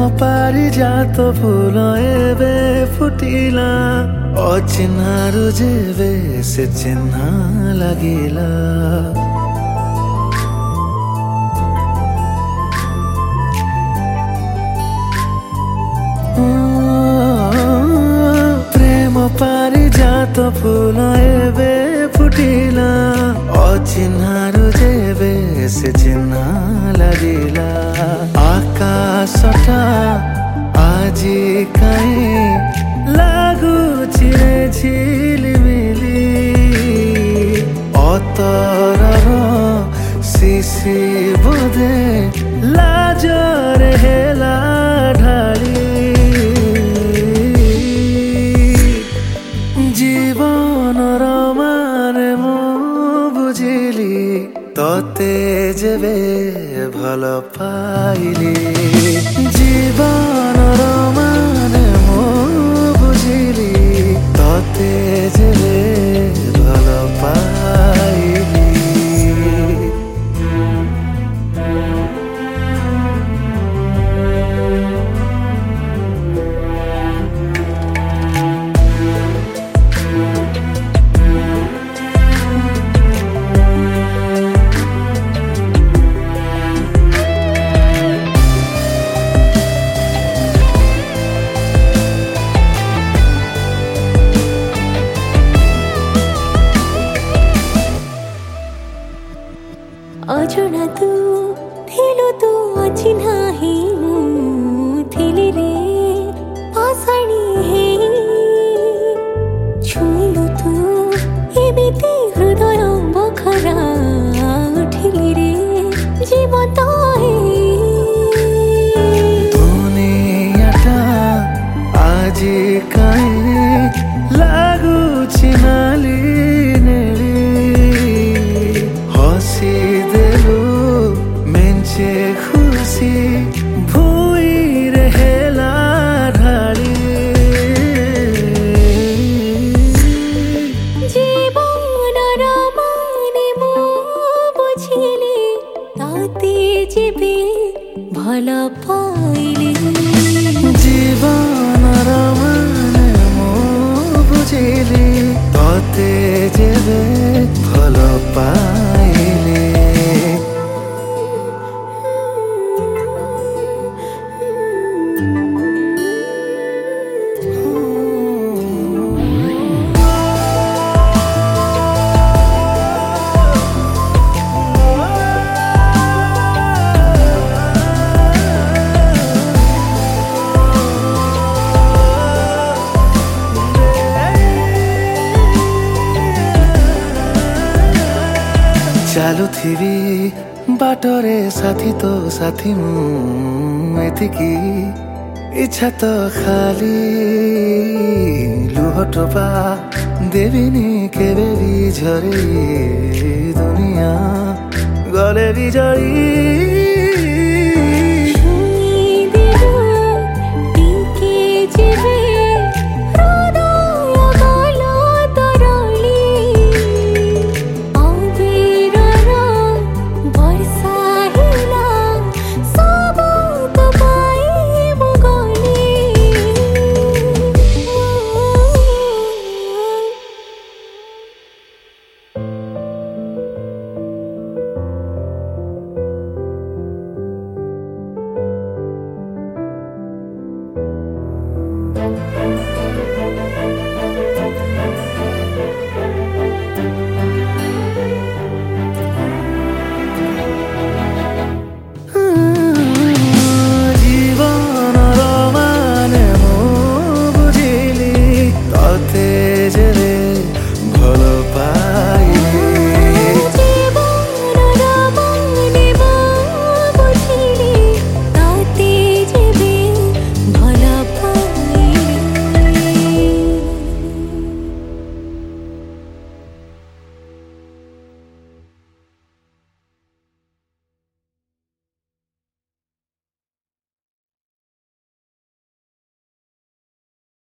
ପାରିଜାତ ଫୁଲ ଏବେ ଫୁଟିଲା, ଅଚିହ୍ନାରୁ ଯେବେ ସେ ଚିହ୍ନା ଲାଗିଲା। ପ୍ରେମ ପାରିଜାତ ଫୁଲ ଏବେ ଫୁଟିଲା, ଅଚିହ୍ନାରୁ ଯେବେ ସେ ଚିହ୍ନା ଲାଗିଲା। ଆକାଶଟା ଆଜି କାହିଁ ଲାଗୁଛି ରେ ଝିଲିମିଲି, ଅତରର ଶିଶି ବୋଧେ ଲାଜରେ ହେଲା ଢାଳି। ଜୀବନର ମାନେ ମୁଁ ବୁଝିଲି, ତତେ ଯେବେ ଭଲ ପାଇଲି। ଜୀବନର ମାନେ ମୁଁ ବୁଝିଲି, ତତେ ଯେବେ ଭଲ ପାଇଲି। अजଣା तू थिलु तू अचिन्हा ही मु थिली रे पासाणी हे। छुइलु तू एमिति हृदय बखरा उठिली रे जीवत हे। दुनियाटा आजी काहे लाଗୁଛି ନାଲି ନେଳି, हसी देलु मेंचे खुशी भूई रहेला ढाली। जीवनर माने मु बुझिली, ताते जेबे भल पाइली। जीवनर माने मु बुझिली, तते जेबे भल पाइली। ଚାଲୁଥିବି ବାଟରେ ସାଥୀ ତୋ ସାଥୀ ମୁଁ, ଏତିକି ଇଚ୍ଛା ତ ଖାଲି ଲୁହ ଟୋପା ଦେବିନି କେବେ ବି ଝରେଇ। ଦୁନିଆ ଗଲେ ବି ଜଳି